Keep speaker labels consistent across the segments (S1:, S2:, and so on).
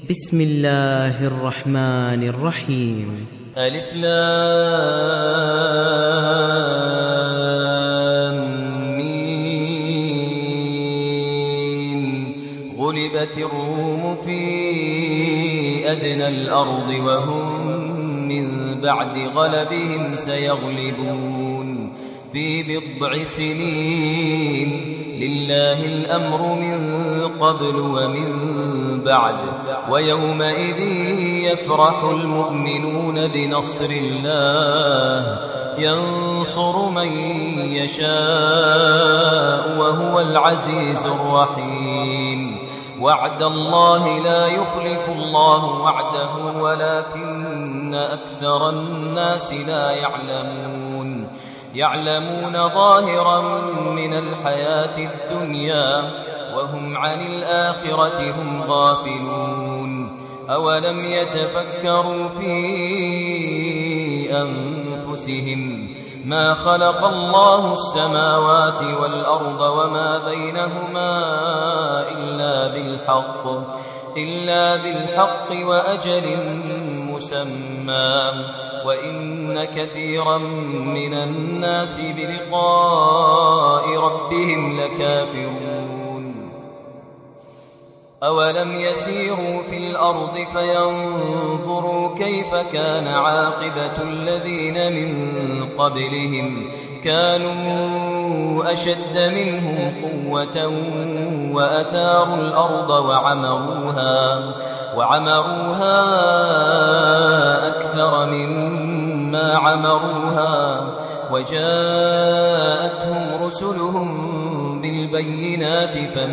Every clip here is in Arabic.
S1: بسم الله الرحمن الرحيم.
S2: ألف لام ميم. غلبت الروم في أدنى الأرض وهم من بعد غلبهم سيغلبون في بضع سنين. لله الأمر من قبل ومن بعد ويومئذ يفرح المؤمنون بنصر الله ينصر من يشاء وهو العزيز الرحيم. وعد الله لا يخلف الله وعده ولكن أكثر الناس لا يعلمون ظاهرا من الحياة الدنيا وهم عن الآخرة هم غافلون. أولم يتفكروا في أنفسهم ما خلق الله السماوات والأرض وما بينهما إلا بالحق وأجل مسمى وإن كثيرا من الناس بلقاء ربهم لكافرون. أولم يسيروا في الأرض فينظروا كيف كان عاقبة الذين من قبلهم كانوا أشد منهم قوة وأثاروا الأرض وعمروها أكثر مما عمروها وجاءتهم رسلهم بالبينات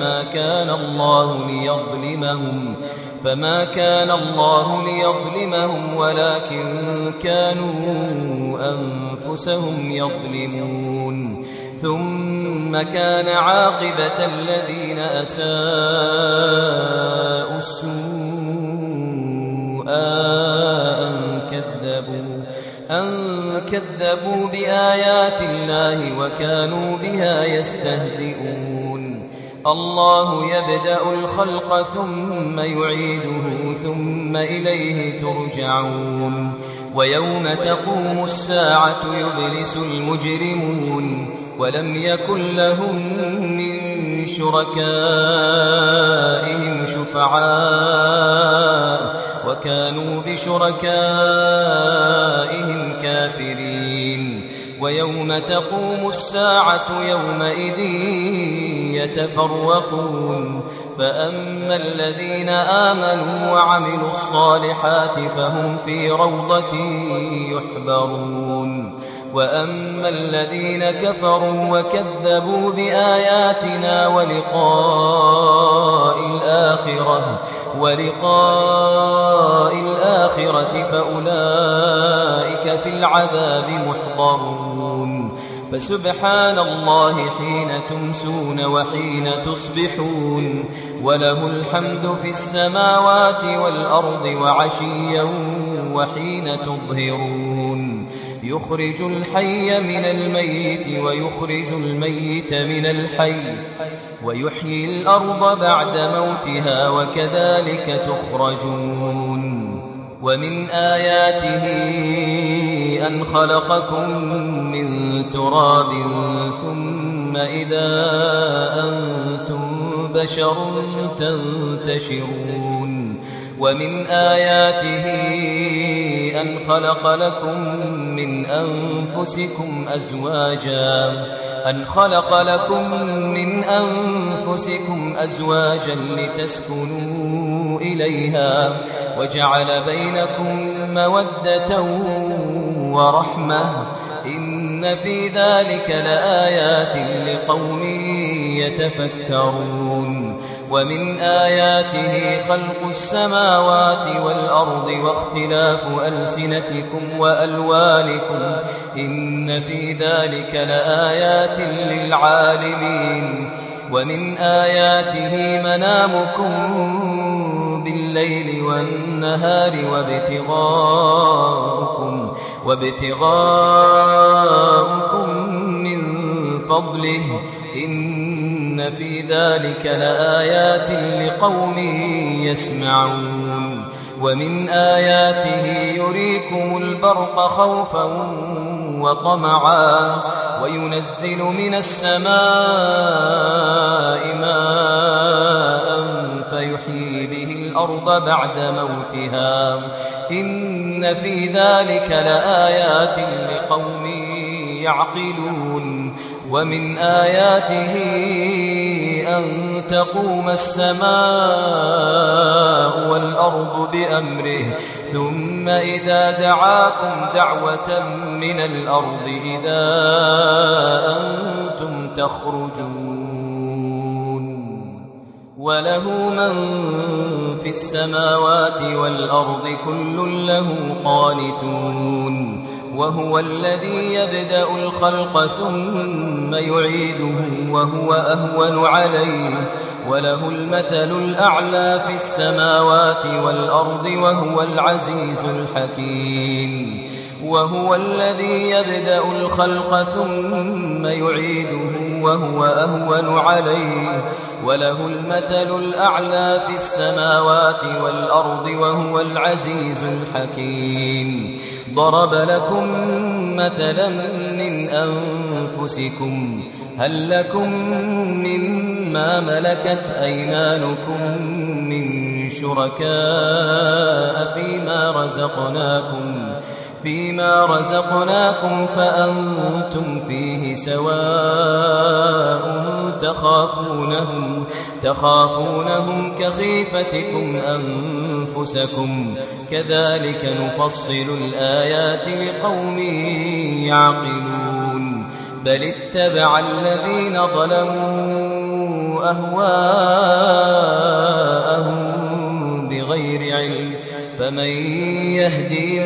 S2: فما كان الله ليظلمهم ولكن كانوا أنفسهم يظلمون. ثم كان عاقبة الذين أساءوا السوء أن كذبوا بآيات الله وكانوا بها يستهزئون. الله يبدأ الخلق ثم يعيده ثم إليه ترجعون. ويوم تقوم الساعة يبلس المجرمون ولم يكن لهم من شركائهم شفعاء وكانوا بشركائهم كافرين. ويوم تقوم الساعة يومئذ يتفرقون فأما الذين آمنوا وعملوا الصالحات فهم في روضة يحبرون وأما الذين كفروا وكذبوا بآياتنا ولقاء الآخرة فأولئك في العذاب محضرون. فسبحان الله حين تمسون وحين تصبحون وله الحمد في السماوات والأرض وعشيا وحين تظهرون. يخرج الحي من الميت ويخرج الميت من الحي ويحيي الأرض بعد موتها وكذلك تخرجون. ومن آياته أن خلقكم من تراب ثم إذا أنتم بشر تنتشرون. ومن آياته أن خلق لكم من أنفسكم أزواجا لتسكنوا إليها وجعل بينكم مودة ورحمة إن في ذلك لآيات لقوم يتفكرون. ومن آياته خلق السماوات والأرض واختلاف ألسنتكم وألوانكم إن في ذلك لآيات للعالمين. ومن آياته منامكم بالليل والنهار وابتغاؤكم من فضله إن إن في ذلك لآيات لقوم يسمعون ومن آياته يريكم البرق خوفا وطمعا وينزل من السماء ماء فيحيي به الأرض بعد موتها إن في ذلك لآيات لقوم يعقلون ومن آياته أن تقوم السماء والأرض بأمره ثم إذا دعاكم دعوة من الأرض إذا أنتم تخرجون وله من في السماوات والأرض كل له قانتون وهو الذي يبدأ الخلق ثم يعيده وهو أهون عليه وله المثل الأعلى في السماوات والأرض وهو العزيز الحكيم وهو الذي يبدأ الخلق ثم يعيده وهو أهون عليه وله المثل الأعلى في السماوات والأرض وهو العزيز الحكيم ضرب لكم مثلا من أنفسكم هل لكم مما ملكت أيمانكم من شركاء فيما رزقناكم فأنتم فيه سواء تخافونهم كخيفتكم أنفسكم كذلك نفصل الآيات لقوم يعقلون بل اتبع الذين ظلموا أهواءهم بغير علم فمن يهدي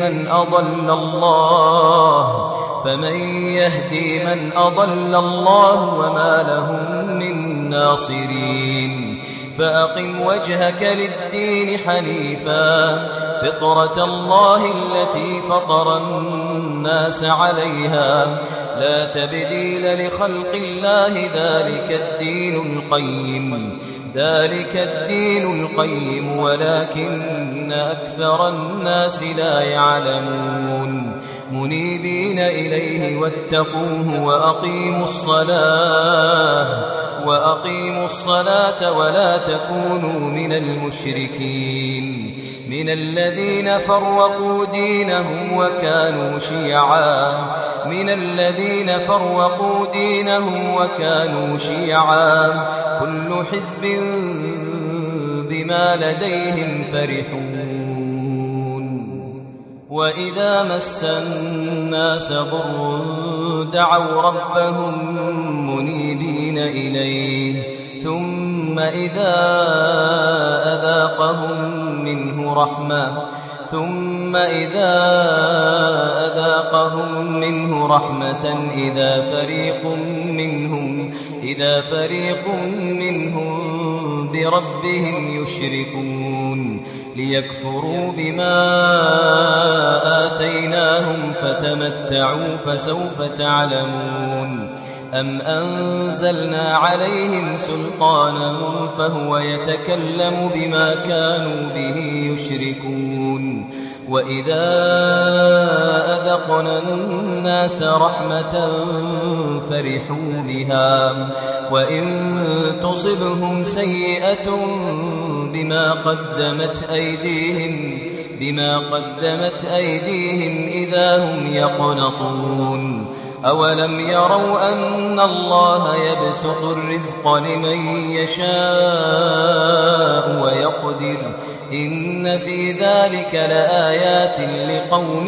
S2: من أضل الله وما لهم من ناصرين فأقم وجهك للدين حنيفا فطرة الله التي فطر الناس عليها لا تبديل لخلق الله ذلك الدين القيم ولكن أكثر الناس لا يعلمون منيبين إليه واتقوه وأقيموا الصلاة ولا تكونوا من المشركين من الذين فرقوا دينهم وكانوا شيعا كل حزب بما لديهم فرحون وإذا مس الناس ضر دعوا ربهم منيبين إليه ثم إذا أذاقهم منه رحمة إذا فريق منهم بربهم يشركون ليكفروا بما آتيناهم فتمتعوا فسوف تعلمون أم أنزلنا عليهم سلطانا فهو يتكلم بما كانوا به يشركون وإذا أذقنا الناس رحمة فرحوا بها وإن تصبهم سيئة بما قدمت أيديهم إذا هم يقنطون أولم يروا أن الله يبسط الرزق لمن يشاء ويقدر إن في ذلك لآيات لقوم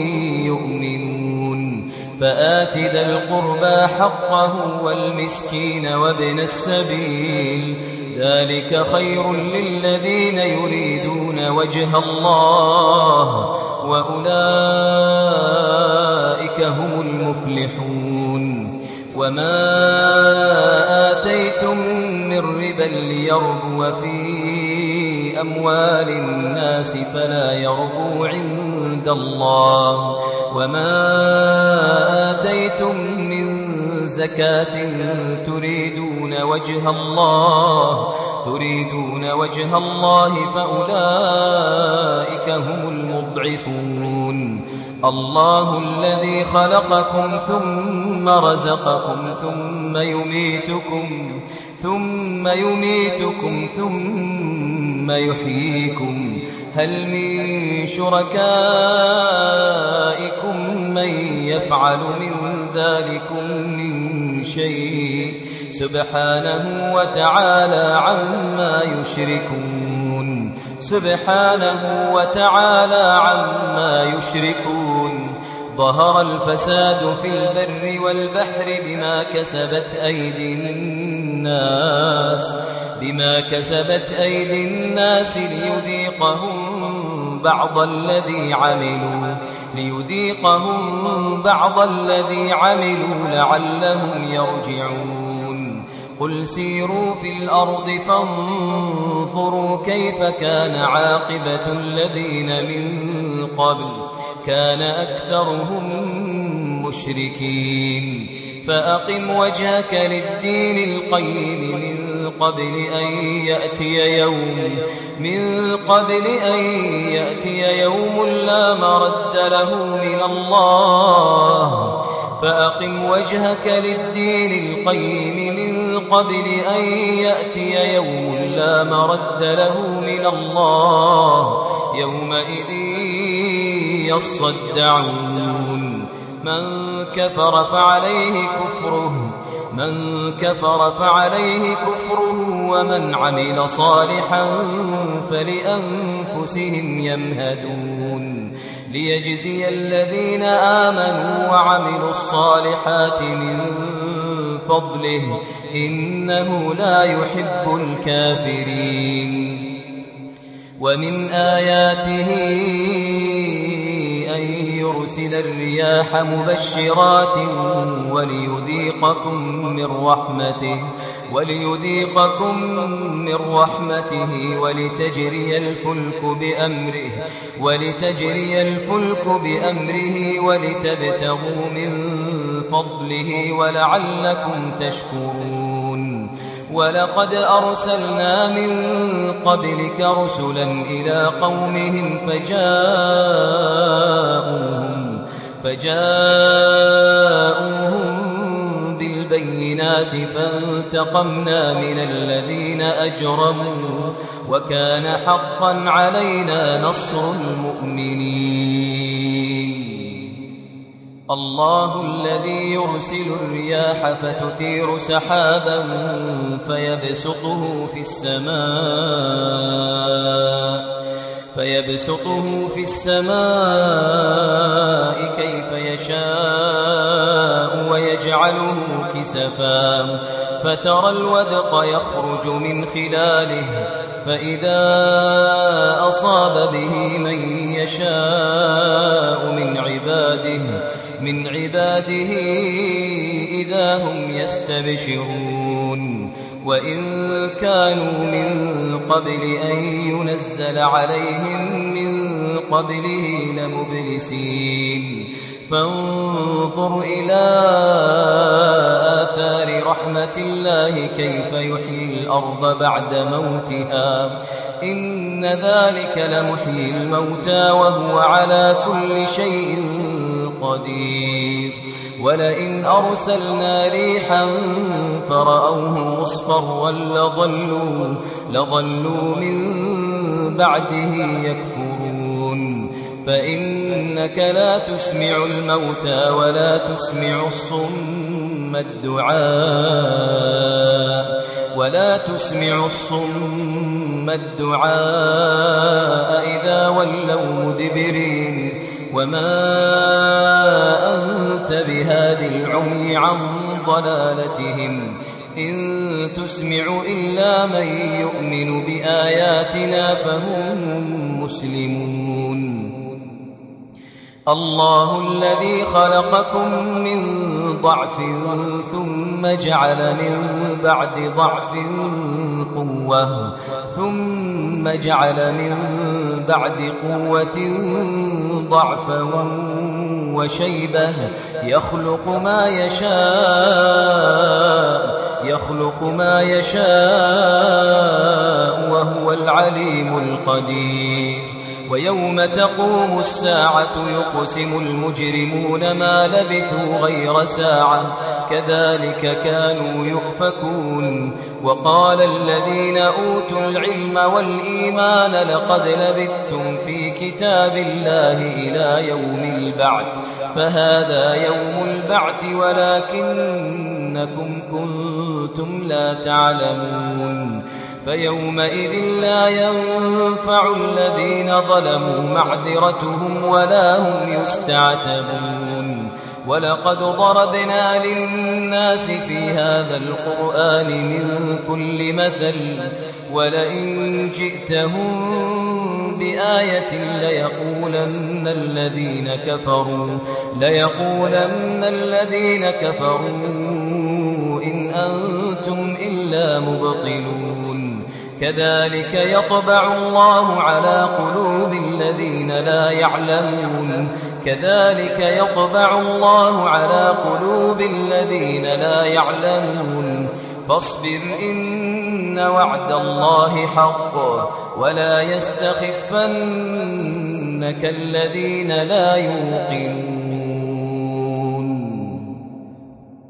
S2: يؤمنون فآت ذا القربى حقه والمسكين وابن السبيل ذلك خير للذين يريدون وجه الله وأولئك هم المفلحون وما آتيتم من ربا ليربو في أموال الناس فلا يربو عند الله وما آتيتم من زكاة تريدون تريدون وجه الله فأولئك هم المضعفون. الله الذي خلقكم ثم رزقكم ثم يميتكم ثم يحييكم. هل من شركائكم من يفعل من ذلكم من شيء؟ سبحانه وتعالى عما يشركون. ظهر الفساد في البر والبحر بما كسبت أيدي الناس ليذيقهم بعض الذي عملوا لعلهم يرجعون. قل سيروا في الأرض فانظروا كيف كان عاقبة الذين من قبل كان أكثرهم مشركين. فأقم وجهك للدين القيم من قبل أن يأتي يوم لا مرد له من الله. فأقم وجهك للدين القيم من قبل أن يأتي يوم لا مرد له من الله يومئذ يصدعون. من كفر فعليه كفره ومن عمل صالحا فلأنفسهم يمهدون. ليجزي الذين آمنوا وعملوا الصالحات من فضله إنه لا يحب الكافرين. ومن آياته أن يرسل الرياح مبشرات وليذيقكم من رحمته ولتجري الفلك بأمره ولتبتغوا من فضله ولعلكم تشكرون. ولقد أرسلنا من قبلك رسلا إلى قومهم فجاءوهم بالبينات فانتقمنا من الذين أجرموا وكان حقا علينا نصر المؤمنين. الله الذي يرسل الرياح فتثير سحابا فيبسطه في السماء كيف يشاء ويجعله كسفا فترى الودق يخرج من خلاله فإذا أصاب به من يشاء من عباده إذا هم يستبشرون. وإن كانوا من قبل أن ينزل عليهم من قبله لمبلسين. فانظر إلى آثار رحمة الله كيف يحيي الأرض بعد موتها إن ذلك لمحيي الموتى وهو على كل شيء قدير. ولئن أرسلنا ريحا فرأوه مصفرا لظلوا من بعده يكفرون. فإنك لا تسمع الموتى ولا تسمع الصم الدعاء إذا ولوا مدبرين. وما أنت بهاد العمي عن ضلالتهم إن تسمع إلا من يؤمن بآياتنا فهم مسلمون. الله الذي خلقكم من ضعف ثم جعل من بعد ضعف قوة ثم جعل من بعد قوة ضعفا وشيبة يخلق ما يشاء يخلق ما يشاء وهو العليم القدير ويوم تقوم الساعة يقسم المجرمون ما لبثوا غير ساعة كذلك كانوا يؤفكون وقال الذين أوتوا العلم والإيمان لقد لبثتم في كتاب الله إلى يوم البعث فهذا يوم البعث ولكنكم كنتم لا تعلمون فيومئذ لا ينفع الذين ظلموا معذرتهم ولا هم يستعتبون ولقد ضربنا للناس في هذا القرآن من كل مثل ولئن جئتهم بآية ليقولن الذين كفروا إن أنتم إلا مبطلون كذلك يطبع الله على قلوب الذين لا يعلمون فاصبر إن وعد الله حق ولا يستخفنك الذين لا يوقنون